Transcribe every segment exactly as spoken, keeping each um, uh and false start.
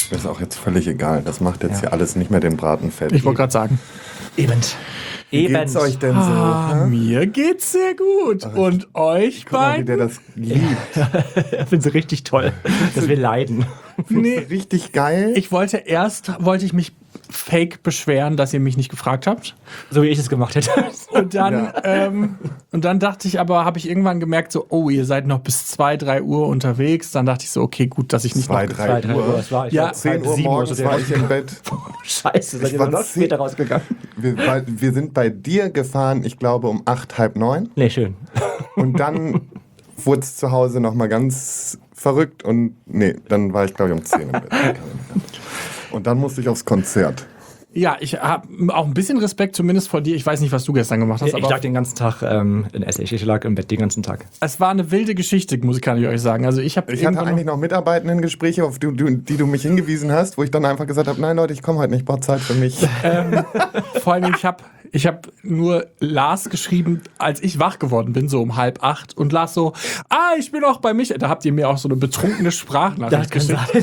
Das ist auch jetzt völlig egal. Das macht jetzt ja. hier alles nicht mehr den Braten fett. Ich wollte gerade sagen. Eben. Wie geht's euch denn so? Ah, mir geht's sehr gut. Ach, und euch guck mal, wie der beiden? das liebt. Ich finde es richtig toll, dass wir leiden. Nee, richtig geil. Ich wollte erst, wollte ich mich fake beschweren, dass ihr mich nicht gefragt habt. So wie ich es gemacht hätte. Und dann, Ja. ähm, und dann dachte ich aber, habe ich irgendwann gemerkt, so, oh, ihr seid noch bis zwei, drei Uhr unterwegs. Dann dachte ich so, okay, gut, dass ich nicht Zwei, noch... drei Zwei, drei Uhr. Uhr, das war ich. Ja, war zehn halb Uhr sieben morgens so war ich im Bett. Scheiße, seid Ich ihr war noch zehn- später rausgegangen? Wir, weil, wir sind bei dir gefahren, ich glaube um acht, halb neun. Nee, schön. Und dann wurde es zu Hause nochmal ganz verrückt. Und nee, dann war ich glaube ich um zehn im Bett. Und dann musste ich aufs Konzert. Ja, ich habe auch ein bisschen Respekt zumindest vor dir. Ich weiß nicht, was du gestern gemacht hast, Ich aber lag den ganzen Tag ähm, in Essig. Ich lag im Bett den ganzen Tag. es war eine wilde Geschichte, muss ich, kann ich euch sagen. Also ich habe Ich hatte eigentlich noch Mitarbeitendengespräche, auf die, die, die du mich hingewiesen hast, wo ich dann einfach gesagt habe, nein Leute, ich komme heute nicht, brauche Zeit für mich. Ähm, vor allem, ich habe ich hab nur Lars geschrieben, als ich wach geworden bin, so um halb acht. Und Lars so, ah, ich bin auch bei mich. Da habt ihr mir auch so eine betrunkene Sprachnachricht geschickt.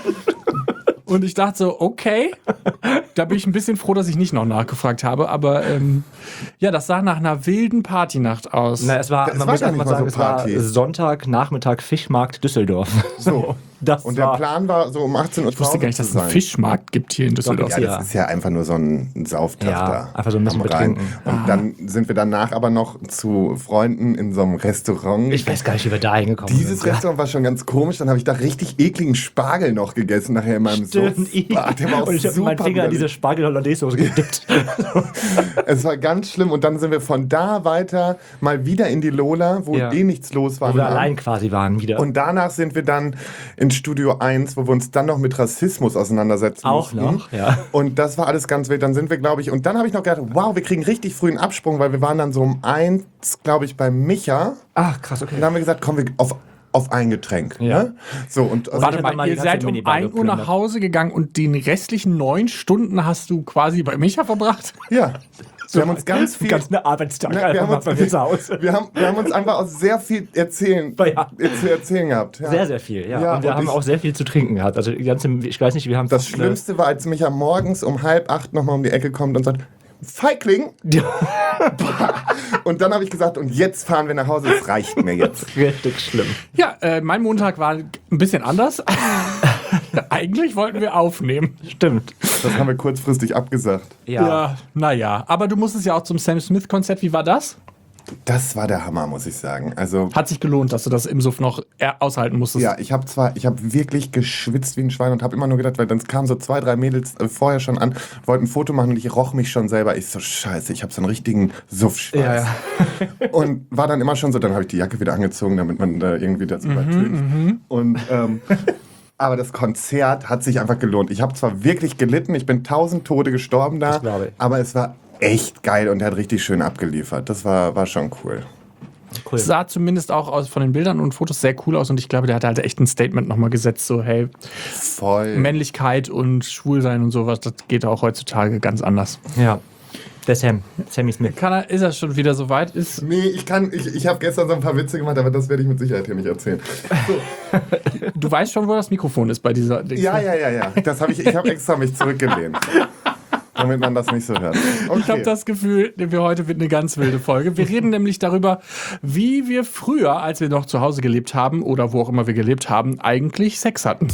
Und ich dachte so, okay, da bin ich ein bisschen froh, dass ich nicht noch nachgefragt habe. Aber ähm, ja, das sah nach einer wilden Partynacht aus. Na, es war, Es man war muss gar einfach nicht mal mal sagen, so es Party. war Sonntag, Nachmittag, Fischmarkt Düsseldorf. So. Das Und der war, Plan war so um achtzehn Uhr Ich wusste gar nicht, dass es einen Fischmarkt gibt hier in Düsseldorf. Ja, Ja. das ist ja einfach nur so ein Sauftag Ja, da. einfach so ein bisschen am Rhein. betrinken. Und dann sind wir danach aber noch zu Freunden in so einem Restaurant. ich weiß gar nicht, wie wir da hingekommen Dieses sind. Restaurant war schon ganz komisch. Dann habe ich da richtig ekligen Spargel noch gegessen nachher in meinem Stimmt. Suff. Der war auch Und ich habe super meinen Finger in widerlich. diese Spargel-Hollandaise-Soße gedippt. Es war ganz schlimm. Und dann sind wir von da weiter mal wieder in die Lola, wo Ja. eh nichts los war. Wo wir allein quasi waren wieder. Und danach sind wir dann in Studio eins, wo wir uns dann noch mit Rassismus auseinandersetzen Auch mussten. noch, ja. Und das war alles ganz wild. Dann sind wir, glaube ich, und dann habe ich noch gedacht, wow, wir kriegen richtig früh einen Absprung, weil wir waren dann so um eins, glaube ich, bei Micha. Ach, krass, okay. Und dann haben wir gesagt, komm, wir auf, auf ein Getränk. Ja. Ne? So, und also Warte ich hab mal, mal ihr die ganze seid um Minibar ein Uhr nach geplündert. Hause gegangen und den restlichen neun Stunden hast du quasi bei Micha verbracht? ja. Wir haben uns ganz viel... Ganz eine Arbeitstag Ne, wir, einfach haben mal uns, bei mir zu Hause. wir, haben, wir haben uns einfach auch sehr viel erzählen, Ja. zu erzählen gehabt. Ja. Sehr, sehr viel, ja. Ja, und wir und haben ich- auch sehr viel zu trinken gehabt. Also die ganze, ich weiß nicht, wir haben Das fast eine- Schlimmste war, als Micha morgens um halb acht nochmal um die Ecke kommt und sagt, Feigling! Und dann habe ich gesagt, und jetzt fahren wir nach Hause, es reicht mir jetzt. richtig schlimm. Ja, äh, mein Montag war ein bisschen anders. Eigentlich wollten wir aufnehmen. Stimmt. Das haben wir kurzfristig abgesagt. Ja. Ja, naja. Aber du musstest ja auch zum Sam Smith-Konzert. Wie war das? Das war der Hammer, muss ich sagen. Also, Hat sich gelohnt, dass du das im Suff noch eher aushalten musstest. ja, ich habe zwar, ich habe wirklich geschwitzt wie ein Schwein und habe immer nur gedacht, weil dann kamen so zwei, drei Mädels äh, vorher schon an, wollten ein Foto machen und ich roch mich schon selber. Ich so, scheiße, ich habe so einen richtigen Suffschweiß. Ja, ja. Und war dann immer schon so, dann habe ich die Jacke wieder angezogen, damit man da irgendwie das übertönt. Und, ähm, aber das Konzert hat sich einfach gelohnt. Ich habe zwar wirklich gelitten, ich bin tausend Tode gestorben da, Das glaube ich. aber es war echt geil und er hat richtig schön abgeliefert. Das war, war schon cool. Cool. Es sah zumindest auch aus von den Bildern und Fotos sehr cool aus und ich glaube, der hat halt echt ein Statement nochmal gesetzt, so hey, Voll. Männlichkeit und Schwulsein und sowas, das geht auch heutzutage ganz anders. Ja. Der Sam. Sammy Smith. Kann er, ist er schon wieder so weit? Ist, Nee, ich kann, ich, ich habe gestern so ein paar Witze gemacht, aber das werde ich mit Sicherheit hier nicht erzählen. du weißt schon, wo das Mikrofon ist bei dieser Dings. Ja, ja, ja, ja. Das habe ich, ich habe extra mich zurückgelehnt. Damit man das nicht so hört. Okay. Ich habe das Gefühl, wir heute wird eine ganz wilde Folge. Wir reden nämlich darüber, wie wir früher, als wir noch zu Hause gelebt haben oder wo auch immer wir gelebt haben, eigentlich Sex hatten.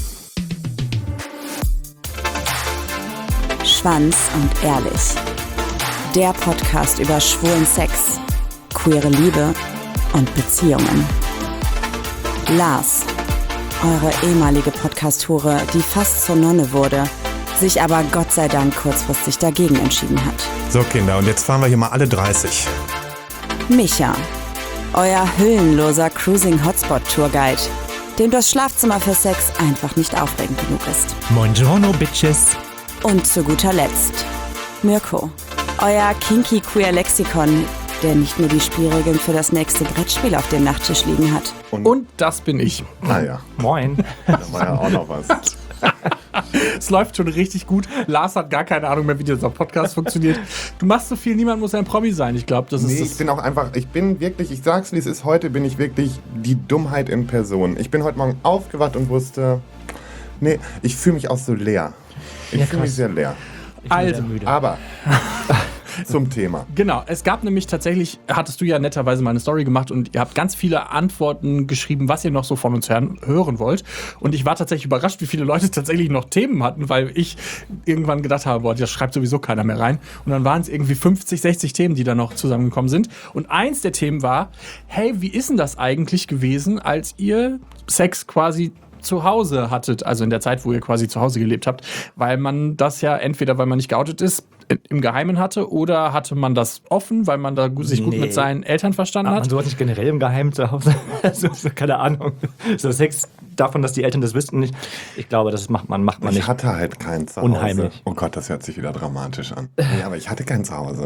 Schwanz und ehrlich. Der Podcast über schwulen Sex, queere Liebe und Beziehungen. Lars, eure ehemalige Podcast-Hure, die fast zur Nonne wurde, sich aber Gott sei Dank kurzfristig dagegen entschieden hat. So Kinder, und jetzt fahren wir hier mal alle dreißig. Micha, euer hüllenloser Cruising-Hotspot-Tourguide, dem das Schlafzimmer für Sex einfach nicht aufregend genug ist. Buongiorno, Bitches. Und zu guter Letzt Mirko, euer kinky queer Lexikon, der nicht nur die Spielregeln für das nächste Brettspiel auf dem Nachttisch liegen hat. Und das bin ich. Naja, Moin. da war ja auch noch was. Es läuft schon richtig gut. Lars hat gar keine Ahnung mehr, wie dieser Podcast funktioniert. Du machst so viel, niemand muss ein Promi sein. Ich glaube, das ist Nee, das. ich bin auch einfach, ich bin wirklich, ich sag's wie es ist, heute bin ich wirklich die Dummheit in Person. Ich bin heute Morgen aufgewacht und wusste, Nee, ich fühle mich auch so leer. Ich Ja, fühle mich krass. sehr leer. Ich bin Also, sehr müde. Aber zum Thema. Genau, es gab nämlich tatsächlich, hattest du ja netterweise mal eine Story gemacht und ihr habt ganz viele Antworten geschrieben, was ihr noch so von uns hören, hören wollt. Und ich war tatsächlich überrascht, wie viele Leute tatsächlich noch Themen hatten, weil ich irgendwann gedacht habe, boah, das schreibt sowieso keiner mehr rein. Und dann waren es irgendwie fünfzig, sechzig Themen, die da noch zusammengekommen sind. Und eins der Themen war, hey, wie ist denn das eigentlich gewesen, als ihr Sex quasi zu Hause hattet, also in der Zeit, wo ihr quasi zu Hause gelebt habt, weil man das ja entweder, weil man nicht geoutet ist, im Geheimen hatte oder hatte man das offen, weil man da gu- sich gut Nee. mit seinen Eltern verstanden Aber man hat? sowas nicht generell im Geheimen zu Hause. Also, so, keine Ahnung. So Sex davon, dass die Eltern das wüssten nicht. Ich glaube, das macht man, macht man Ich nicht. hatte halt keinen Zuhause. Unheimlich. Oh Gott, das hört sich wieder dramatisch an. Nee, aber ich hatte kein Zuhause.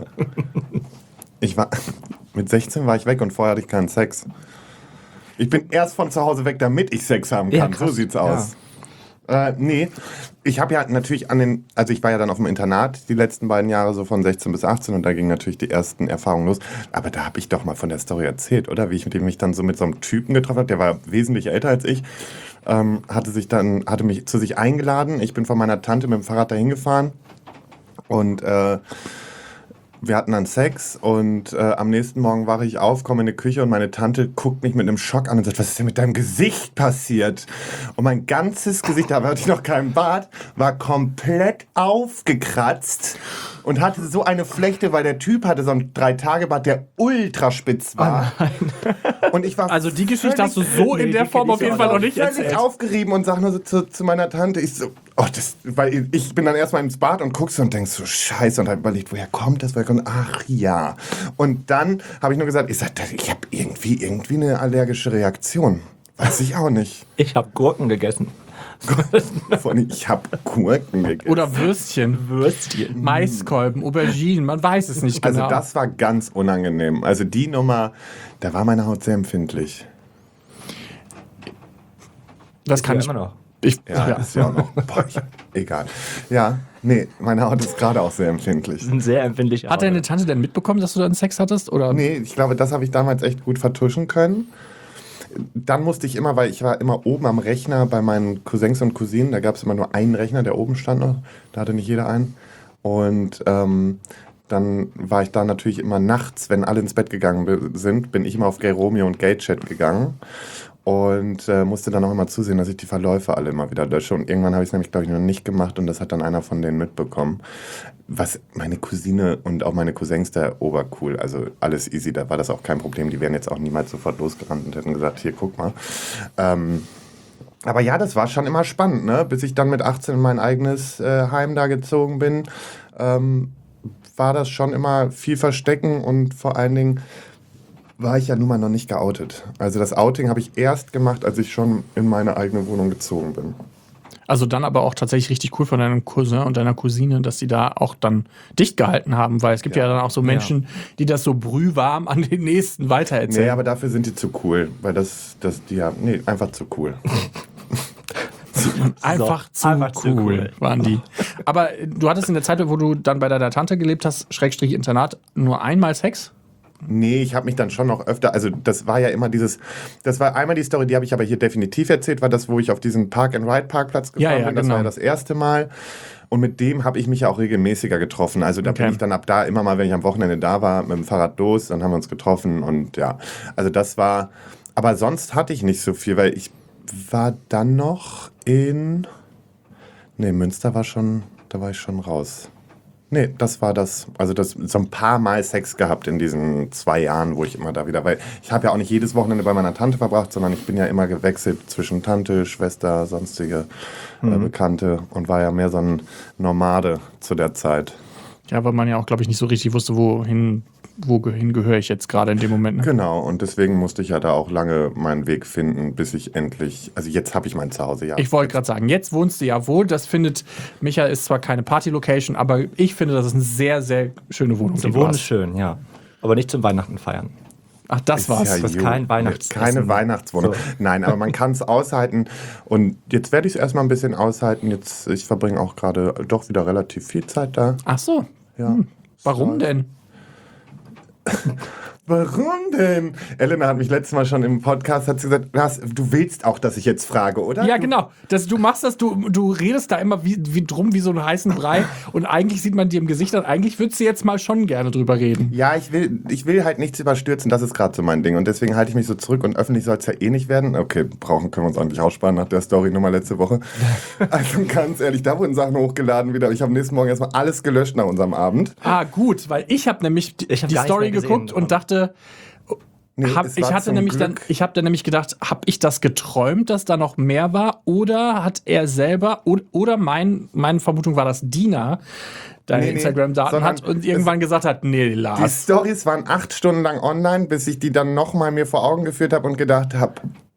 Ich war, mit sechzehn war ich weg und vorher hatte ich keinen Sex. Ich bin erst von zu Hause weg, damit ich Sex haben Ja, kann. So krass. sieht's aus. Äh, nee, ich habe ja natürlich an den, also ich war ja dann auf dem Internat die letzten beiden Jahre, so von sechzehn bis achtzehn und da gingen natürlich die ersten Erfahrungen los. Aber da habe ich doch mal von der Story erzählt, oder? Wie ich mit dem mich dann so mit so einem Typen getroffen habe, der war wesentlich älter als ich, ähm, hatte sich dann, hatte mich zu sich eingeladen. Ich bin von meiner Tante mit dem Fahrrad dahin gefahren und äh, wir hatten dann Sex und äh, am nächsten Morgen wache ich auf, komme in die Küche und meine Tante guckt mich mit einem Schock an und sagt, was ist denn mit deinem Gesicht passiert? Und mein ganzes Gesicht, da hatte ich noch keinen Bart, war komplett aufgekratzt und hatte so eine Flechte, weil der Typ hatte so einen Drei-Tage-Bart, der ultra spitz war. Und ich war Also die Geschichte völlig- hast du so in Nee, der die Form kenn ich auf jeden auch Fall noch noch. nicht völlig erzählt. aufgerieben und sag nur so zu, zu meiner Tante, ich so, oh, das, weil ich bin dann erstmal ins Bad und guckst und denkst so, scheiße, und hab überlegt, woher kommt das, woher kommt, ach ja. Und dann habe ich nur gesagt, ich sag, ich habe irgendwie, irgendwie eine allergische Reaktion. Weiß ich auch nicht. Ich habe Gurken gegessen. Vor allem, ich habe Gurken gegessen. Oder Würstchen, Würstchen. Maiskolben, Auberginen, man weiß es nicht genau. Also das war ganz unangenehm. Also die Nummer, da war meine Haut sehr empfindlich. das kann Ja, ich immer noch. Ich, Ja, ja. ist ja auch noch. Boah, ich, egal. Ja, nee, meine Haut ist gerade auch sehr empfindlich. Sind sehr empfindlich. Hat deine Tante denn mitbekommen, dass du dann Sex hattest? Oder? Nee, ich glaube, das habe ich damals echt gut vertuschen können. Dann musste ich immer, weil ich war immer oben am Rechner bei meinen Cousins und Cousinen, da gab es immer nur einen Rechner, der oben stand noch, da hatte nicht jeder einen. Und ähm, dann war ich da natürlich immer nachts, wenn alle ins Bett gegangen be- sind, bin ich immer auf Gay Romeo und Gay Chat gegangen und äh, musste dann auch immer zusehen, dass ich die Verläufe alle immer wieder lösche. Und irgendwann habe ich es nämlich, glaube ich, noch nicht gemacht und das hat dann einer von denen mitbekommen. Was meine Cousine und auch meine Cousins, der obercool, also alles easy, da war das auch kein Problem. Die wären jetzt auch niemals sofort losgerannt und hätten gesagt, hier, guck mal. Ähm, aber ja, das war schon immer spannend, ne? Bis ich dann mit achtzehn in mein eigenes äh, Heim da gezogen bin, ähm, war das schon immer viel Verstecken und vor allen Dingen war ich ja nun mal noch nicht geoutet. Also das Outing habe ich erst gemacht, als ich schon in meine eigene Wohnung gezogen bin. Also dann aber auch tatsächlich richtig cool von deinem Cousin und deiner Cousine, dass die da auch dann dicht gehalten haben, weil es gibt ja, ja dann auch so Menschen, die das so brühwarm an den Nächsten weitererzählen. Nee, aber dafür sind die zu cool, weil das, das die haben, nee, einfach zu cool. Einfach, So, zu, einfach zu cool cool. waren die. Aber du hattest in der Zeit, wo du dann bei deiner Tante gelebt hast, Schrägstrich Internat, nur einmal Sex? Nee, ich habe mich dann schon noch öfter, also das war ja immer dieses, das war einmal die Story, die habe ich aber hier definitiv erzählt, war das, wo ich auf diesen Park-and-Ride-Parkplatz gefahren Ja, ja, bin, das genau. war ja das erste Mal. Und mit dem habe ich mich ja auch regelmäßiger getroffen. Also da Okay. bin ich dann ab da immer mal, wenn ich am Wochenende da war, mit dem Fahrrad los, dann haben wir uns getroffen und ja, also das war, aber sonst hatte ich nicht so viel, weil ich war dann noch in, nee, Münster war schon, da war ich schon raus. Nee, das war das, also das so ein paar Mal Sex gehabt in diesen zwei Jahren, wo ich immer da wieder, weil ich habe ja auch nicht jedes Wochenende bei meiner Tante verbracht, sondern ich bin ja immer gewechselt zwischen Tante, Schwester, sonstige äh, Bekannte und war ja mehr so ein Nomade zu der Zeit. Ja, weil man ja auch, glaube ich, nicht so richtig wusste, wohin, wohin gehöre ich jetzt gerade in dem Moment. Ne? Genau, und deswegen musste ich ja da auch lange meinen Weg finden, bis ich endlich, also jetzt habe ich mein Zuhause, ja. Ich wollte gerade sagen, jetzt wohnst du ja wohl. Das findet, Micha ist zwar keine Party-Location, aber ich finde, das ist eine sehr, sehr schöne Wohnung. die Zum du Wohnen hast. ist schön, ja. Aber nicht zum Weihnachten feiern. Ach, das Ist war's. ja Das ist gut. kein Weihnachtsessen. Keine Weihnachtswohnung. So. Nein, aber man kann es aushalten. Und jetzt werde ich es erstmal ein bisschen aushalten. Jetzt, ich verbringe auch gerade doch wieder relativ viel Zeit da. Ach so. Ja. Warum denn? Warum denn? Elena hat mich letztes Mal schon im Podcast hat sie gesagt, was, du willst auch, dass ich jetzt frage, oder? Ja, du, genau. Das, du machst das, du, du redest da immer wie, wie drum wie so einen heißen Brei und eigentlich sieht man dir im Gesicht an, eigentlich würdest du jetzt mal schon gerne drüber reden. Ja, ich will, ich will halt nichts überstürzen, das ist gerade so mein Ding und deswegen halte ich mich so zurück und öffentlich soll es ja eh nicht werden. Okay, brauchen können wir uns eigentlich aussparen nach der Story-Nummer letzte Woche. Also ganz ehrlich, da wurden Sachen hochgeladen wieder. Ich habe nächsten Morgen erstmal alles gelöscht nach unserem Abend. Ah, gut, weil ich habe nämlich die, Ich hab die gar nicht Story mehr gesehen geguckt davon. und dachte, Nee, hab, es ich war hatte zum nämlich dann, Glück- ich habe dann nämlich gedacht, habe ich das geträumt, dass da noch mehr war, oder hat er selber oder, oder mein, meine Vermutung war, dass Dina deine Nee, nee, Instagram-Daten sondern hat und irgendwann gesagt hat, nee, Die Lars. Stories waren acht Stunden lang online, bis ich die dann nochmal mir vor Augen geführt habe und gedacht habe,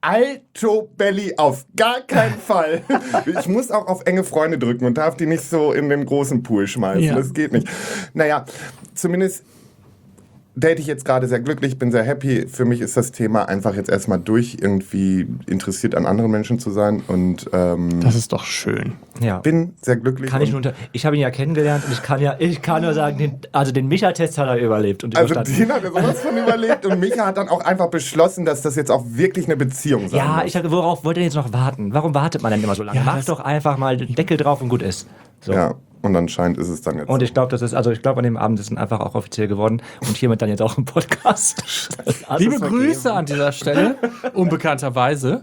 Alto Belly, auf gar keinen Fall. Ich muss auch auf enge Freunde drücken und darf die nicht so in den großen Pool schmeißen. Ja. Das geht nicht. Naja, zumindest date ich jetzt gerade sehr glücklich, bin sehr happy. Für mich ist das Thema einfach jetzt erstmal durch, irgendwie interessiert an anderen Menschen zu sein und ähm, Das ist doch schön. Ja. bin sehr glücklich. Kann ich, und- nur unter, ich habe ihn ja kennengelernt und ich kann ja, ich kann nur sagen, den, also den Micha-Test hat er überlebt und Also überstanden. Dina hat ja sowas von überlebt und Micha hat dann auch einfach beschlossen, dass das jetzt auch wirklich eine Beziehung sein Ja, muss. ich sage, worauf wollt ihr jetzt noch warten? Warum wartet man denn immer so lange? Ja, Macht das- doch einfach mal den Deckel drauf und gut ist. So. Ja, und anscheinend ist es dann jetzt. Und ich glaube, das ist, also ich glaube, an dem Abend ist es einfach auch offiziell geworden und hiermit dann jetzt auch im Podcast. Also Liebe es war Grüße an dieser Stelle, unbekannterweise.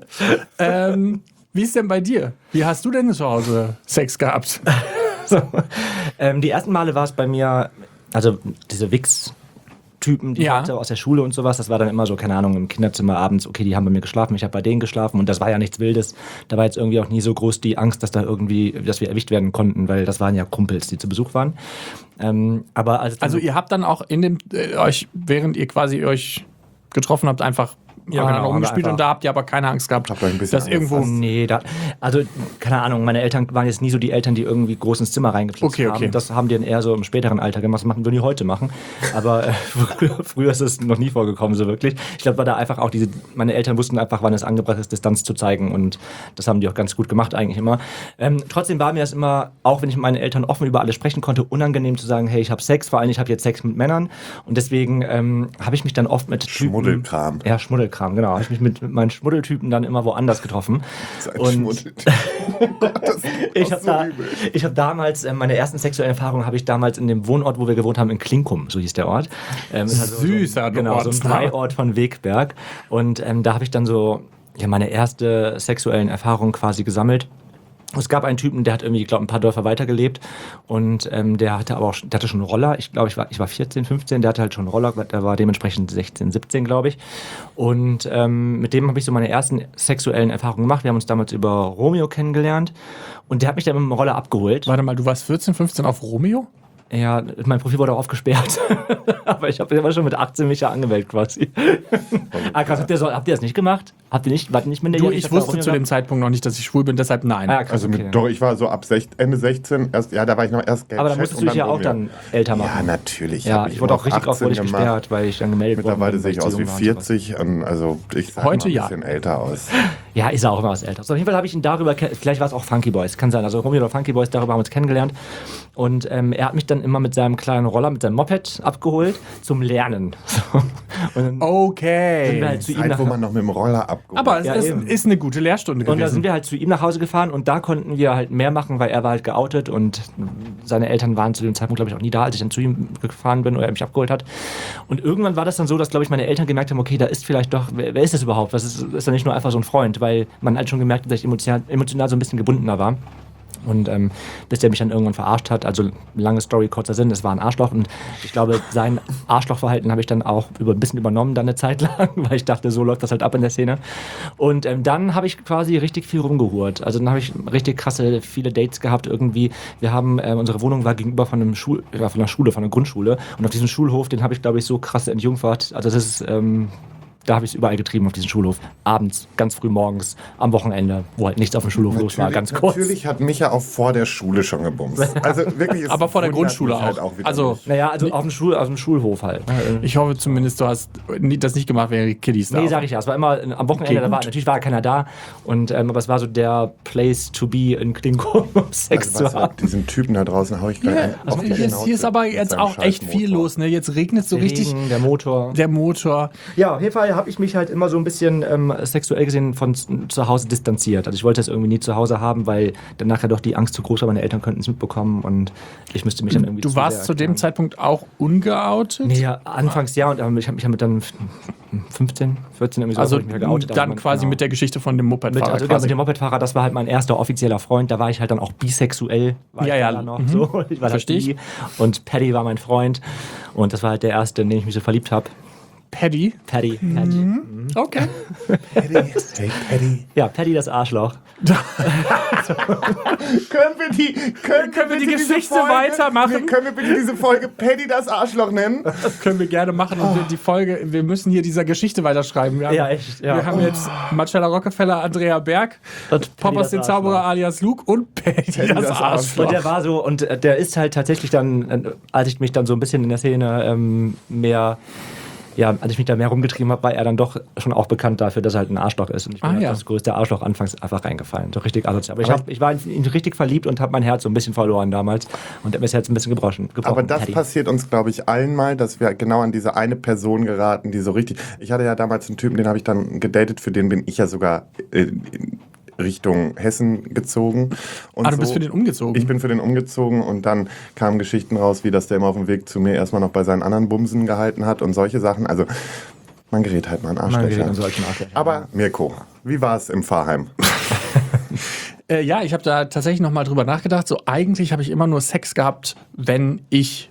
Ähm, wie ist denn bei dir? Wie hast du denn zu Hause Sex gehabt? So. Ähm, die ersten Male war es bei mir, also diese Wix-Typen, die Ja. ich hatte aus der Schule und sowas, das war dann immer so, keine Ahnung, im Kinderzimmer abends, okay, die haben bei mir geschlafen, ich habe bei denen geschlafen und das war ja nichts Wildes. Da war jetzt irgendwie auch nie so groß die Angst, dass da irgendwie, dass wir erwischt werden konnten, weil das waren ja Kumpels, die zu Besuch waren. Ähm, aber als Also ihr habt dann auch in dem, äh, euch, während ihr quasi euch getroffen habt, einfach Ja, aneinander genau, haben wir rumgespielt einfach- und da habt ihr aber keine Angst gehabt, Habt euch ein bisschen dass irgendwo... angefasst. Nee, da, also keine Ahnung, meine Eltern waren jetzt nie so die Eltern, die irgendwie groß ins Zimmer reingeplatzt Okay, okay. haben. Das haben die dann eher so im späteren Alter gemacht, das machen wir nie heute machen. Aber äh, früher, früher ist es noch nie vorgekommen, so wirklich. Ich glaube, war da einfach auch diese, meine Eltern wussten einfach, wann es angebracht ist, Distanz zu zeigen und das haben die auch ganz gut gemacht eigentlich immer. Ähm, trotzdem war mir das immer, auch wenn ich mit meinen Eltern offen über alles sprechen konnte, unangenehm zu sagen, hey, ich habe Sex, vor allem ich habe jetzt Sex mit Männern und deswegen ähm, habe ich mich dann oft mit Typen- Schmuddelkram. Ja, Schmuddelkram, genau. Habe ich mich mit, mit meinen Schmuddeltypen dann immer woanders getroffen. So ein Und Schmuddeltyp. Oh Gott, das ist ich auch habe so da, übel. ich habe damals, äh, meine ersten sexuellen Erfahrungen habe ich damals in dem Wohnort, wo wir gewohnt haben, in Klinkum, so hieß der Ort. Ähm, ist also Süßer so, Genau, so ein Ortsname. Dreiort von Wegberg. Und ähm, da habe ich dann so ja, meine erste sexuellen Erfahrungen quasi gesammelt. Es gab einen Typen, der hat irgendwie, ich glaube, ein paar Dörfer weitergelebt und ähm, der hatte aber auch, der hatte schon einen Roller. Ich glaube, ich war, ich war vierzehn, fünfzehn, der hatte halt schon einen Roller, der war dementsprechend sechzehn, siebzehn, glaube ich. Und ähm, mit dem habe ich so meine ersten sexuellen Erfahrungen gemacht. Wir haben uns damals über Romeo kennengelernt und der hat mich dann mit dem Roller abgeholt. Warte mal, du warst vierzehn, fünfzehn auf Romeo? Ja, mein Profil wurde auch aufgesperrt. Aber ich habe war schon mit achtzehn mich ja angemeldet quasi. ah, krass, habt ihr, so, habt ihr das nicht gemacht? Habt ihr nicht, wart ihr nicht Du, minderjährig? ich Habt ihr wusste Romeo zu dem gehabt? Zeitpunkt noch nicht, dass ich schwul bin, deshalb nein. Ah, krass, Also mit, okay. doch, ich war so ab sech, Ende sechzehn, erst, ja, da war ich noch erst Geld. Aber da musstest du dich ja auch dann älter machen. Ja, natürlich. Ja, hab ich wurde immer auch richtig achtzehn oft wurde ich gemacht. gesperrt, weil ich dann gemeldet wurde. Mittlerweile sehe ich aus wie vierzig, ähm, also ich sah Heute immer ja. ein bisschen älter aus. Ja, ist er auch immer was älter. So, auf jeden Fall habe ich ihn darüber, ke- vielleicht war es auch Funky Boys, kann sein. Also Romeo oder Funky Boys, darüber haben wir uns kennengelernt. Und ähm, er hat mich dann immer mit seinem kleinen Roller, mit seinem Moped abgeholt zum Lernen. So. Und dann Okay. sind wir halt zu ihm Zeit, nach wo man noch mit dem Roller abgeholt Aber es Ja, ist, eben. ist eine gute Lehrstunde Und da gewesen. sind wir halt zu ihm nach Hause gefahren und da konnten wir halt mehr machen, weil er war halt geoutet und seine Eltern waren zu dem Zeitpunkt, glaube ich, auch nie da, als ich dann zu ihm gefahren bin oder er mich abgeholt hat. Und irgendwann war das dann so, dass, glaube ich, meine Eltern gemerkt haben, okay, da ist vielleicht doch, wer, wer ist das überhaupt? Das ist, ist ja nicht nur einfach so ein Freund, weil man halt schon gemerkt hat, dass ich emotional, emotional so ein bisschen gebundener war. Und ähm, bis der mich dann irgendwann verarscht hat, also lange Story, kurzer Sinn, es war ein Arschloch und ich glaube, sein Arschlochverhalten habe ich dann auch über, ein bisschen übernommen dann eine Zeit lang, weil ich dachte, so läuft das halt ab in der Szene. Und ähm, dann habe ich quasi richtig viel rumgehurt. Also dann habe ich richtig krasse, viele Dates gehabt irgendwie. Wir haben, ähm, unsere Wohnung war gegenüber von einem Schul war von einer Schule, von einer Grundschule und auf diesem Schulhof, den habe ich, glaube ich, so krass entjungfert. Also das ist, ähm, da habe ich es überall getrieben auf diesem Schulhof. Abends, ganz früh morgens, am Wochenende, wo halt nichts auf dem Schulhof los war, ganz kurz. Natürlich hat Micha auch vor der Schule schon gebumst. Also wirklich, es Aber vor der wundert Grundschule mich halt auch. wieder Also, nicht. Naja, also auf dem, Schul, auf dem Schulhof halt. ich hoffe zumindest, du hast nie- das nicht gemacht, während die Kiddies da Nee, waren. sag ich ja. Es war immer äh, am Wochenende, Okay, da war, gut. natürlich war keiner da. Und, ähm, aber es war so der Place to be in Klingon, um Sex Also, was, zu haben. diesen Typen da draußen hau ich gerade Ja, ein. also auf die hier, ist, Schnauze hier ist aber mit jetzt seinem auch echt scheiß viel Motor. los. Ne? Jetzt regnet es so richtig. Regen, der Motor. Der Motor. Ja, auf jeden Fall habe ich mich halt immer so ein bisschen ähm, sexuell gesehen von z- zu Hause distanziert. Also ich wollte es irgendwie nie zu Hause haben, weil dann nachher doch die Angst zu groß war, meine Eltern könnten es mitbekommen und ich müsste mich dann irgendwie Du zu warst sehr zu dem erklären. Zeitpunkt auch ungeoutet? Nee, ja, anfangs ja und ähm, ich habe mich damit dann fünfzehn, vierzehn irgendwie so Also hab ich mich ja geoutet, dann aber quasi genau. mit der Geschichte von dem Mit, Mopedfahrer also genau, quasi. mit dem Mopedfahrer, das war halt mein erster offizieller Freund. Da war ich halt dann auch bisexuell. War Ja, ich ja, dann noch mhm. so. Ich war Versteh halt ich. bi. Und Paddy war mein Freund. Und das war halt der erste, in den ich mich so verliebt habe. Paddy. Paddy. Paddy. Okay. Hey, Paddy. Ja, Paddy das Arschloch. Können wir die, können, Können wir die bitte diese Geschichte Folge- weitermachen? Nee, können wir bitte diese Folge Paddy das Arschloch nennen? Das können wir gerne machen. Und wir, die Folge, wir müssen hier dieser Geschichte weiterschreiben. Wir haben, Ja, echt, ja. Wir haben jetzt Marcella Rockefeller, Andrea Berg, Und Pop Paddy aus das den Zauberer alias Luke und Paddy, das, das Und Arschloch. der war so, und äh, der ist halt tatsächlich dann, äh, als ich mich dann so ein bisschen in der Szene ähm, mehr, ja, als ich mich da mehr rumgetrieben habe, war er dann doch schon auch bekannt dafür, dass er halt ein Arschloch ist. Und ich bin Ah, halt ja. das größte Arschloch anfangs einfach reingefallen. So richtig asozial. Aber ich, Aber hab, ich war in ihn richtig verliebt und habe mein Herz so ein bisschen verloren damals. Und er ist jetzt ein bisschen gebrochen. gebrochen Aber das Paddy. passiert uns, glaube ich, allen mal, dass wir genau an diese eine Person geraten, die so richtig. Ich hatte ja damals einen Typen, den habe ich dann gedatet, für den bin ich ja sogar äh, in Richtung Hessen gezogen. Und Ah, du so. bist für den umgezogen? Ich bin für den umgezogen und dann kamen Geschichten raus, wie dass der immer auf dem Weg zu mir erstmal noch bei seinen anderen Bumsen gehalten hat und solche Sachen. Also man gerät halt mal an Man gerät Arschlöcher. an solchen Arschlöchern. Aber Mirko, wie war es im Pfarrheim? Äh, ja, ich habe da tatsächlich noch mal drüber nachgedacht. So eigentlich habe ich immer nur Sex gehabt, wenn ich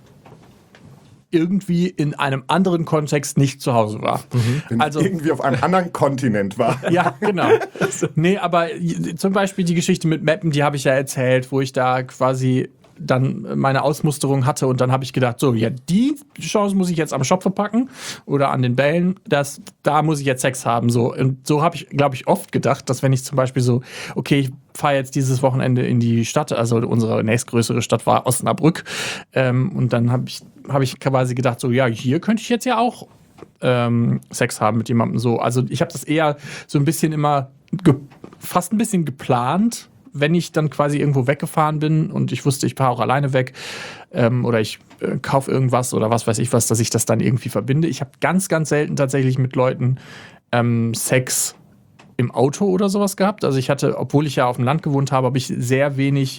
irgendwie in einem anderen Kontext nicht zu Hause war. Wenn Also ich irgendwie auf einem anderen Kontinent war. ja, genau. Nee, aber j- zum Beispiel die Geschichte mit Mappen, die habe ich ja erzählt, wo ich da quasi dann meine Ausmusterung hatte und dann habe ich gedacht, so, ja, die Chance muss ich jetzt am Schopfe packen oder an den Bällen, das, da muss ich jetzt Sex haben. So. Und so habe ich, glaube ich, oft gedacht, dass wenn ich zum Beispiel so, okay, ich fahre jetzt dieses Wochenende in die Stadt, also unsere nächstgrößere Stadt war Osnabrück, ähm, und dann habe ich, hab ich quasi gedacht, so, ja, hier könnte ich jetzt ja auch ähm, Sex haben mit jemandem so. Also ich habe das eher so ein bisschen immer, ge- fast ein bisschen geplant, wenn ich dann quasi irgendwo weggefahren bin und ich wusste, ich fahre auch alleine weg ähm, oder ich äh, kaufe irgendwas oder was weiß ich was, dass ich das dann irgendwie verbinde. Ich habe ganz, ganz selten tatsächlich mit Leuten ähm, Sex im Auto oder sowas gehabt. Also ich hatte, obwohl ich ja auf dem Land gewohnt habe, habe ich sehr wenig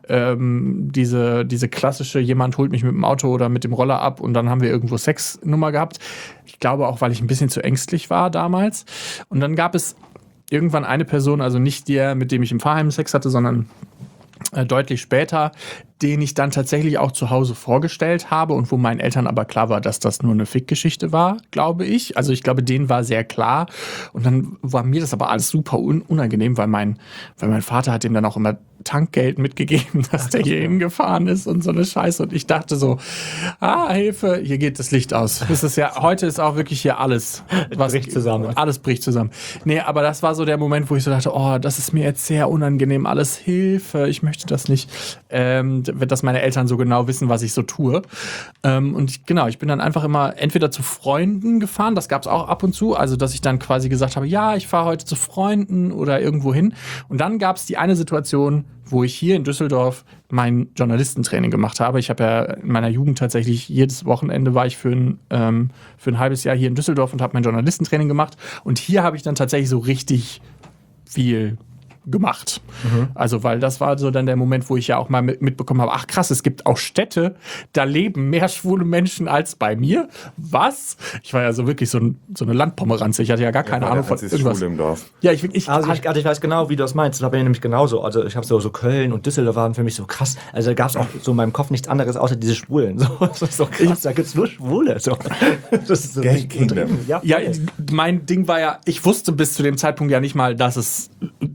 ähm, diese, diese klassische, jemand holt mich mit dem Auto oder mit dem Roller ab und dann haben wir irgendwo Sexnummer gehabt. Ich glaube auch, weil ich ein bisschen zu ängstlich war damals. Und dann gab es irgendwann eine Person, also nicht der, mit dem ich im Pfarrheim Sex hatte, sondern äh, deutlich später, den ich dann tatsächlich auch zu Hause vorgestellt habe und wo meinen Eltern aber klar war, dass das nur eine Fickgeschichte war, glaube ich. Also ich glaube, denen war sehr klar. Und dann war mir das aber alles super un- unangenehm, weil mein, weil mein Vater hat ihm dann auch immer Tankgeld mitgegeben, dass der hier hingefahren ist und so eine Scheiße. Und ich dachte so, ah, Hilfe, hier geht das Licht aus. Das ist ja, heute ist auch wirklich hier alles. Was bricht zusammen. Alles bricht zusammen. Nee, aber das war so der Moment, wo ich so dachte, oh, das ist mir jetzt sehr unangenehm, alles Hilfe, ich möchte das nicht. Ähm, dass meine Eltern so genau wissen, was ich so tue. Ähm, und ich, genau, ich bin dann einfach immer entweder zu Freunden gefahren, das gab es auch ab und zu, also dass ich dann quasi gesagt habe, ja, ich fahre heute zu Freunden oder irgendwo hin. Und dann gab es die eine Situation, wo ich hier in Düsseldorf mein Journalistentraining gemacht habe. Ich habe ja in meiner Jugend tatsächlich jedes Wochenende war ich für ein, ähm, für ein halbes Jahr hier in Düsseldorf und habe mein Journalistentraining gemacht. Und hier habe ich dann tatsächlich so richtig viel gemacht. Mhm. Also, weil das war so dann der Moment, wo ich ja auch mal mit, mitbekommen habe, ach krass, es gibt auch Städte, da leben mehr schwule Menschen als bei mir. Was? Ich war ja so wirklich so, ein, so eine Landpomeranze. Ich hatte ja gar keine Ja, Ahnung von als ist irgendwas. Schwule im Dorf. Ja, ich, ich, Also ich, also ich weiß genau, wie du das meinst. Das habe ich nämlich genauso. Also ich habe so, so Köln und Düsseldorf waren für mich so krass. Also da gab es auch so in meinem Kopf nichts anderes außer diese Schwulen. So, das ist so krass, da gibt es nur Schwule. So. Das ist so Gay Kingdom. Ja, Ja, voll. mein Ding war ja, ich wusste bis zu dem Zeitpunkt ja nicht mal, dass es da viele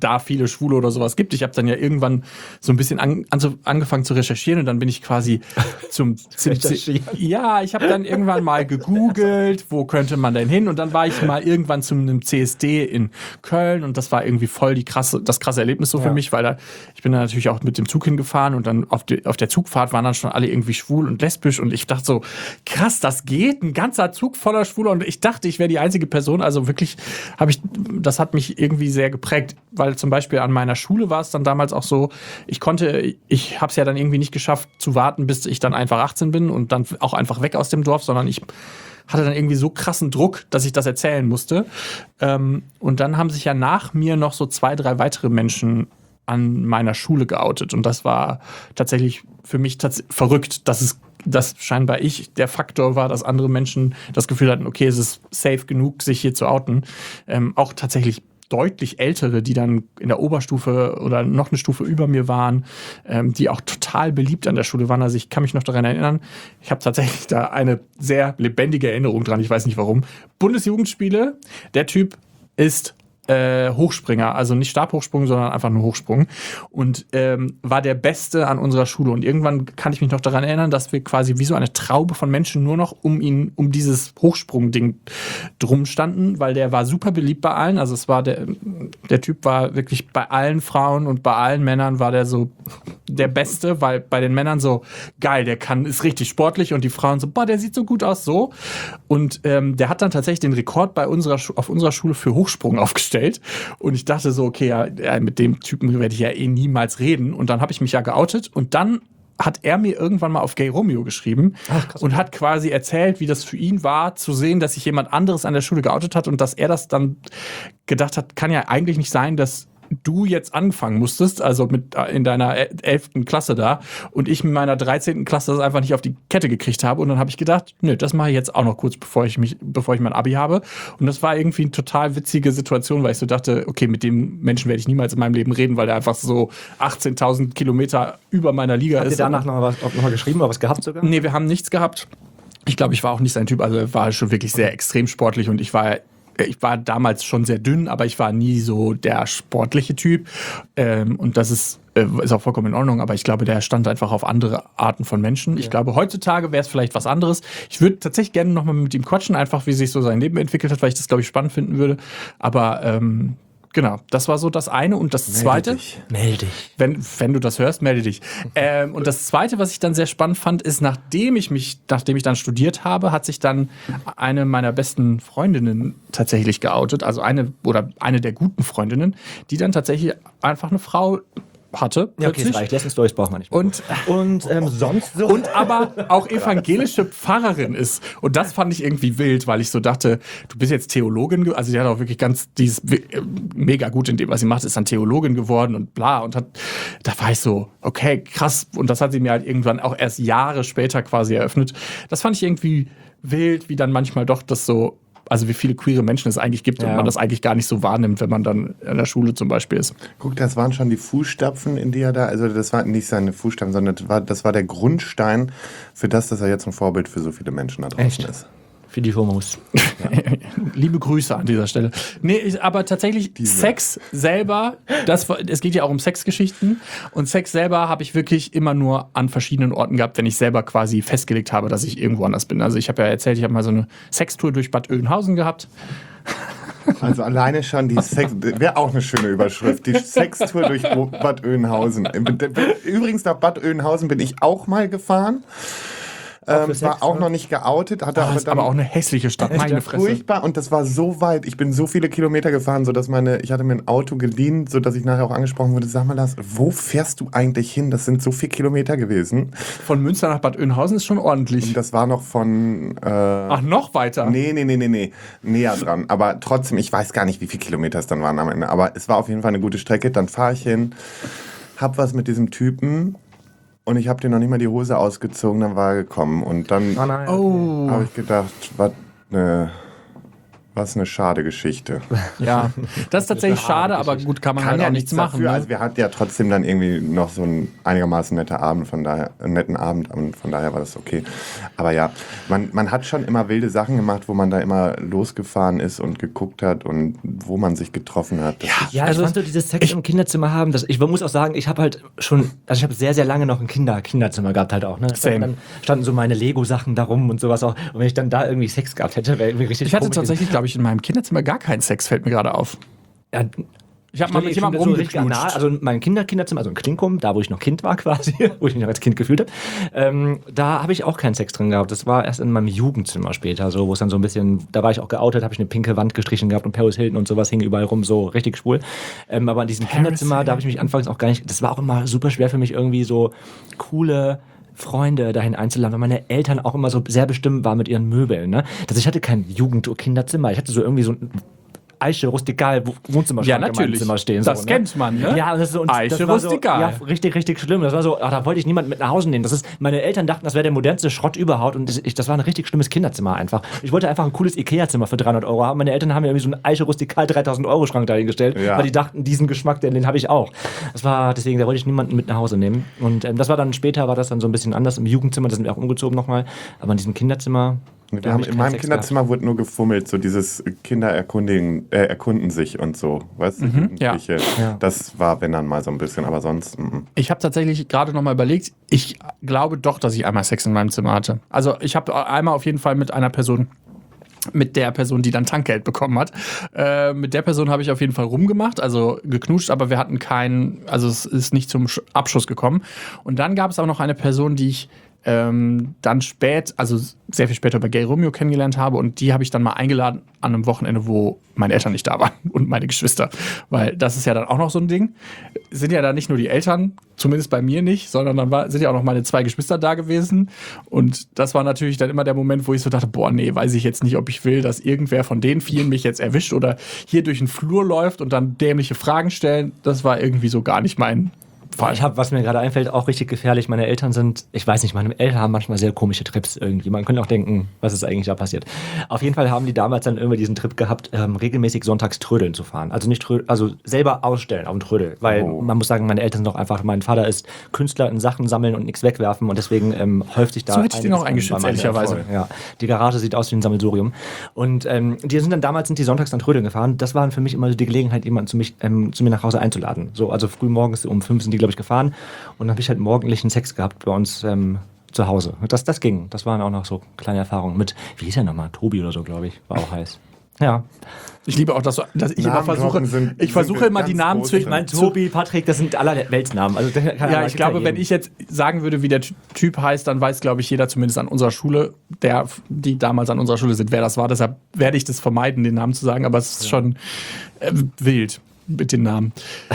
viele Schwule oder sowas gibt. Ich habe dann ja irgendwann so ein bisschen an, an, angefangen zu recherchieren und dann bin ich quasi zum... zum ja, ich habe dann irgendwann mal gegoogelt, wo könnte man denn hin? Und dann war ich mal irgendwann zu einem C S D in Köln und das war irgendwie voll die krasse, das krasse Erlebnis so für Ja. mich, weil da, ich bin da natürlich auch mit dem Zug hingefahren und dann auf, die, auf der Zugfahrt waren dann schon alle irgendwie schwul und lesbisch und ich dachte so, krass, das geht, ein ganzer Zug voller Schwuler und ich dachte, ich wäre die einzige Person, also wirklich habe ich, das hat mich irgendwie sehr geprägt, weil zum Beispiel an meiner Schule war es dann damals auch so, ich konnte, ich habe es ja dann irgendwie nicht geschafft zu warten, bis ich dann einfach achtzehn bin und dann auch einfach weg aus dem Dorf, sondern ich hatte dann irgendwie so krassen Druck, dass ich das erzählen musste. Ähm, und dann haben sich ja nach mir noch so zwei, drei weitere Menschen an meiner Schule geoutet. Und das war tatsächlich für mich tats- verrückt, dass es dass scheinbar ich der Faktor war, dass andere Menschen das Gefühl hatten, okay, es ist safe genug, sich hier zu outen. Ähm, auch tatsächlich deutlich Ältere, die dann in der Oberstufe oder noch eine Stufe über mir waren, ähm, die auch total beliebt an der Schule waren. Also ich kann mich noch daran erinnern, ich habe tatsächlich da eine sehr lebendige Erinnerung dran, ich weiß nicht warum. Bundesjugendspiele, der Typ ist äh, Hochspringer, also nicht Stabhochsprung, sondern einfach nur Hochsprung und ähm, war der Beste an unserer Schule und irgendwann kann ich mich noch daran erinnern, dass wir quasi wie so eine Traube von Menschen nur noch um ihn, um dieses Hochsprung-Ding drum standen, weil der war super beliebt bei allen, also es war der, der Typ war wirklich bei allen Frauen und bei allen Männern war der so der Beste, weil bei den Männern so, geil, der kann, ist richtig sportlich und die Frauen so, boah, der sieht so gut aus, so und ähm, der hat dann tatsächlich den Rekord bei unserer auf unserer Schule für Hochsprung aufgestellt. Und ich dachte so, okay, ja, mit dem Typen werde ich ja eh niemals reden. Und dann habe ich mich ja geoutet und dann hat er mir irgendwann mal auf Gay Romeo geschrieben. Ach, krass. Und hat quasi erzählt, wie das für ihn war, zu sehen, dass sich jemand anderes an der Schule geoutet hat und dass er das dann gedacht hat, kann ja eigentlich nicht sein, dass du jetzt anfangen musstest, also mit in deiner elften Klasse da und ich mit meiner dreizehnten Klasse das einfach nicht auf die Kette gekriegt habe und dann habe ich gedacht, nö, das mache ich jetzt auch noch kurz, bevor ich mich, bevor ich mein Abi habe und das war irgendwie eine total witzige Situation, weil ich so dachte, okay, mit dem Menschen werde ich niemals in meinem Leben reden, weil der einfach so achtzehntausend Kilometer über meiner Liga Habt ist. Habt ihr danach noch, was, noch mal geschrieben oder was gehabt sogar? Nee, wir haben nichts gehabt. Ich glaube, ich war auch nicht sein Typ, also er war schon wirklich sehr extrem sportlich und ich war Ich war damals schon sehr dünn, aber ich war nie so der sportliche Typ. Ähm, und das ist, äh, ist auch vollkommen in Ordnung, aber ich glaube, der stand einfach auf andere Arten von Menschen. Ja. Ich glaube, heutzutage wäre es vielleicht was anderes. Ich würde tatsächlich gerne nochmal mit ihm quatschen, einfach wie sich so sein Leben entwickelt hat, weil ich das, glaube ich, spannend finden würde. Aber ähm, genau, das war so das eine. Und das Melde zweite, dich. Melde dich. Wenn, wenn du das hörst, melde dich. Ähm, und das zweite, was ich dann sehr spannend fand, ist, nachdem ich mich, nachdem ich dann studiert habe, hat sich dann eine meiner besten Freundinnen tatsächlich geoutet. Also eine oder eine der guten Freundinnen, die dann tatsächlich einfach eine Frau hatte. Ja, okay, es reicht. Lesson Stories braucht man nicht mehr. Und, und ähm, sonst so. und aber auch evangelische Pfarrerin ist. Und das fand ich irgendwie wild, weil ich so dachte, du bist jetzt Theologin, also die hat auch wirklich ganz, die ist mega gut in dem, was sie macht, ist dann Theologin geworden und bla. Und hat, da war ich so, okay, krass. Und das hat sie mir halt irgendwann auch erst Jahre später quasi eröffnet. Das fand ich irgendwie wild, wie dann manchmal doch das so, also wie viele queere Menschen es eigentlich gibt ja. und man das eigentlich gar nicht so wahrnimmt, wenn man dann in der Schule zum Beispiel ist. Guck, das waren schon die Fußstapfen, in die er da, also das waren nicht seine Fußstapfen, sondern das war, das war der Grundstein für das, dass er jetzt ein Vorbild für so viele Menschen da draußen Echt? ist. Für die Homos. Ja. Liebe Grüße an dieser Stelle. Nee, ich, aber tatsächlich Diese. Sex selber, das, es geht ja auch um Sexgeschichten und Sex selber habe ich wirklich immer nur an verschiedenen Orten gehabt, wenn ich selber quasi festgelegt habe, dass ich irgendwo anders bin. Also ich habe ja erzählt, ich habe mal so eine Sextour durch Bad Oeynhausen gehabt. Also alleine schon die Sex, wäre auch eine schöne Überschrift, die Sextour durch Bad Oeynhausen. Übrigens nach Bad Oeynhausen bin ich auch mal gefahren. Ähm, Sex, war auch noch nicht geoutet. Hatte oh, aber, ist dann aber auch eine hässliche Stadt, meine Fresse. Furchtbar und das war so weit. Ich bin so viele Kilometer gefahren, sodass meine, ich hatte mir ein Auto geliehen, sodass ich nachher auch angesprochen wurde, sag mal das, wo fährst du eigentlich hin? Das sind so viele Kilometer gewesen. Von Münster nach Bad Oeynhausen ist schon ordentlich. Und das war noch von... Äh, Ach, noch weiter? Nee, nee, nee, nee, nee, näher dran. Aber trotzdem, ich weiß gar nicht, wie viele Kilometer es dann waren am Ende. Aber es war auf jeden Fall eine gute Strecke. Dann fahre ich hin, hab was mit diesem Typen... Und ich habe dir noch nicht mal die Hose ausgezogen, dann war er gekommen. Und dann oh oh. habe ich gedacht, was ne, Was eine schade Geschichte. Ja, das ist tatsächlich schade, aber gut, kann man Kann halt ja auch nichts nichts machen. dafür. Ne? Also wir hatten ja trotzdem dann irgendwie noch so einen einigermaßen netter Abend, von daher, einen netten Abend und von daher war das okay. Aber ja, man, man hat schon immer wilde Sachen gemacht, wo man da immer losgefahren ist und geguckt hat und wo man sich getroffen hat. Das ist- Ja, Also ich fand so dieses Sex im Kinderzimmer haben, das, ich muss auch sagen, ich habe halt schon, also ich habe sehr, sehr lange noch ein Kinder, Kinderzimmer gehabt halt auch. Ne? Same. Dann standen so meine Lego-Sachen da rum und sowas auch. Und wenn ich dann da irgendwie Sex gehabt hätte, wäre irgendwie richtig Ich hatte komisch. tatsächlich, glaube ich, in meinem Kinderzimmer gar keinen Sex, fällt mir gerade auf. Ja, Ich habe mal mit jemandem so richtig rumgeknutscht. anal, also mein Kinder Kinderzimmer, also ein Klinkum, da wo ich noch Kind war quasi, wo ich mich noch als Kind gefühlt habe, ähm, da habe ich auch keinen Sex drin gehabt. Das war erst in meinem Jugendzimmer später, so wo es dann so ein bisschen, da war ich auch geoutet, habe ich eine pinke Wand gestrichen gehabt und Paris Hilton und sowas hing überall rum, so richtig schwul. Ähm, aber in diesem Kinderzimmer, da habe ich mich anfangs auch gar nicht, das war auch immer super schwer für mich irgendwie so coole Freunde dahin einzuladen, weil meine Eltern auch immer so sehr bestimmt waren mit ihren Möbeln. Ne? Also ich hatte kein Jugend- oder Kinderzimmer, ich hatte so irgendwie so ein Eiche rustikal Wohnzimmerschrank Ja, in meinem natürlich. Zimmer stehen. Das so, kennt man, ne? Ja, und das, und Eiche das war so, rustikal. ja, richtig, richtig schlimm. Das war so, ach, da wollte ich niemand mit nach Hause nehmen. Das ist, meine Eltern dachten, das wäre der modernste Schrott überhaupt und das, ich, das war ein richtig schlimmes Kinderzimmer einfach. Ich wollte einfach ein cooles Ikea-Zimmer für dreihundert Euro haben. Meine Eltern haben mir irgendwie so einen Eiche rustikal dreitausend Euro Schrank dahingestellt, Ja. weil die dachten, diesen Geschmack, den, den habe ich auch. Das war, deswegen, da wollte ich niemanden mit nach Hause nehmen. Und ähm, das war dann später, war das dann so ein bisschen anders. Im Jugendzimmer, da sind wir auch umgezogen nochmal. Aber in diesem Kinderzimmer, Wir da hab haben, ich in keinen meinem Sex Kinderzimmer wurde nur gefummelt, so dieses Kinder erkundigen, äh, erkunden sich und so, weißt du? Jugendliche. Ja. Das war, wenn dann mal so ein bisschen, aber sonst. Mm. Ich habe tatsächlich gerade noch mal überlegt, ich glaube doch, dass ich einmal Sex in meinem Zimmer hatte. Also ich habe einmal auf jeden Fall mit einer Person, mit der Person, die dann Tankgeld bekommen hat. Äh, mit der Person habe ich auf jeden Fall rumgemacht, also geknutscht, aber wir hatten keinen, also es ist nicht zum Sch- Abschuss gekommen. Und dann gab es auch noch eine Person, die ich ähm, dann spät, also sehr viel später bei Gay Romeo kennengelernt habe und die habe ich dann mal eingeladen an einem Wochenende, wo meine Eltern nicht da waren und meine Geschwister, weil das ist ja dann auch noch so ein Ding. Sind ja dann nicht nur die Eltern, zumindest bei mir nicht, sondern dann war, sind ja auch noch meine zwei Geschwister da gewesen und das war natürlich dann immer der Moment, wo ich so dachte, boah, nee, weiß ich jetzt nicht, ob ich will, dass irgendwer von den vielen mich jetzt erwischt oder hier durch den Flur läuft und dann dämliche Fragen stellen. Das war irgendwie so gar nicht mein Fall. Ich habe, was mir gerade einfällt, auch richtig gefährlich. Meine Eltern sind, ich weiß nicht, meine Eltern haben manchmal sehr komische Trips irgendwie. Man könnte auch denken, was ist eigentlich da passiert. Auf jeden Fall haben die damals dann irgendwie diesen Trip gehabt, ähm, regelmäßig sonntags Trödeln zu fahren. Also nicht Trödeln, also selber ausstellen auf dem Trödel. Weil Oh. man muss sagen, meine Eltern sind auch einfach, mein Vater ist Künstler in Sachen sammeln und nichts wegwerfen und deswegen ähm, häuft sich da. So hätte ich den einiges auch eingeschätzt, bei meinen ehrlicherweise. Eltern. Ja, die Garage sieht aus wie ein Sammelsurium. Und ähm, die sind dann damals sind die sonntags dann Trödeln gefahren. Das war für mich immer so die Gelegenheit, jemanden zu, mich, ähm, zu mir nach Hause einzuladen. So, also früh morgens um fünf sind die, glaube ich, gefahren. Und dann habe ich halt morgendlichen Sex gehabt bei uns ähm, zu Hause. Das, das ging. Das waren auch noch so kleine Erfahrungen mit, wie hieß er nochmal? Tobi oder so, glaube ich. War auch heiß. Ja. Ich liebe auch, dass, du, dass ich immer Namen versuche, droppen sind- ich versuche sind immer die ganz Namen groß. zu, Ich Mein zu Tobi, Patrick, das sind aller Weltsnamen. Also, der kann Ja, aber- ich glaube, kann wenn jeden. ich jetzt sagen würde, wie der Ty- Typ heißt, dann weiß, glaube ich, jeder zumindest an unserer Schule, der, die damals an unserer Schule sind, wer das war. Deshalb werde ich das vermeiden, den Namen zu sagen, aber es ist schon äh, wild mit den Namen.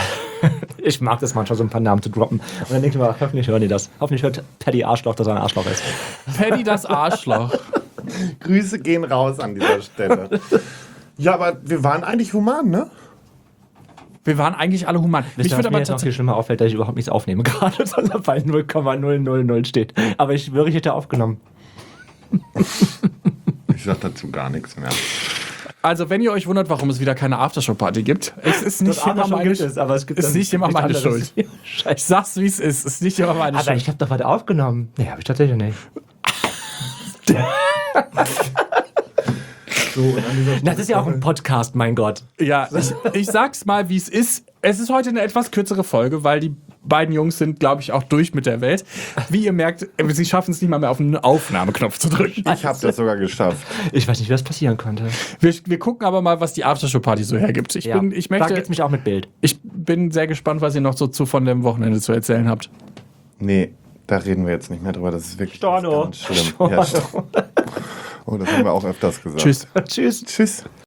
Ich mag das manchmal, so ein paar Namen zu droppen. Und dann denke ich mir, hoffentlich hören die das. Hoffentlich hört Paddy Arschloch, dass er ein Arschloch ist. Paddy das Arschloch. Grüße gehen raus an dieser Stelle. Ja, aber wir waren eigentlich human, ne? Wir waren eigentlich alle human. Wisst Ich ihr, was würde mir aber jetzt noch viel tatsächlich. schlimmer auffällt, dass ich überhaupt nichts aufnehme gerade, sondern bei null Komma null null null steht. Aber ich schwöre, ich hätte aufgenommen. Ich sag dazu gar nichts mehr. Also, wenn ihr euch wundert, warum es wieder keine Aftershow-Party gibt, es ist nicht immer Aftershow meine gibt es, aber es gibt ist dann nicht immer nichts meine anderes. Schuld. Scheiße. Ich sag's, wie es ist. Es ist nicht immer meine Aber Schuld. ich habe doch was aufgenommen. Nee, habe ich tatsächlich nicht. Na, das ist ja auch ein Podcast, mein Gott. Ja, ich, ich sag's mal, wie es ist. Es ist heute eine etwas kürzere Folge, weil die beiden Jungs sind, glaube ich, auch durch mit der Welt. Wie ihr merkt, sie schaffen es nicht mal mehr auf den Aufnahmeknopf zu drücken. Ich habe das sogar geschafft. Ich weiß nicht, wie das passieren konnte. Wir, wir gucken aber mal, was die Aftershow-Party so hergibt. Ich, bin, ich, da möchte, geht's mich auch mit Bild. ich bin sehr gespannt, was ihr noch so zu von dem Wochenende zu erzählen habt. Nee, da reden wir jetzt nicht mehr drüber. Das ist wirklich Storno. ganz schlimm. Ja, Sto- oh, das haben wir auch öfters gesagt. Tschüss. Tschüss. Tschüss.